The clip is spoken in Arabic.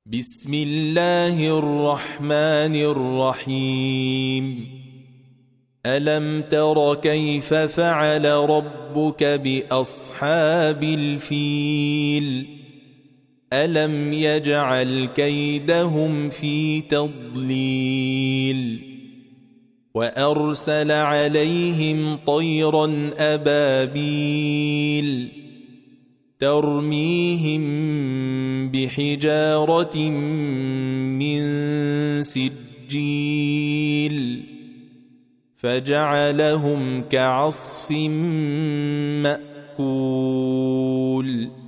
بسم الله الرحمن الرحيم ألم تر كيف فعل ربك بأصحاب الفيل ألم يجعل كيدهم في تضليل وأرسل عليهم طيرا أبابيل ترميهم بحجارة من سجيل فجعلهم كعصف مأكول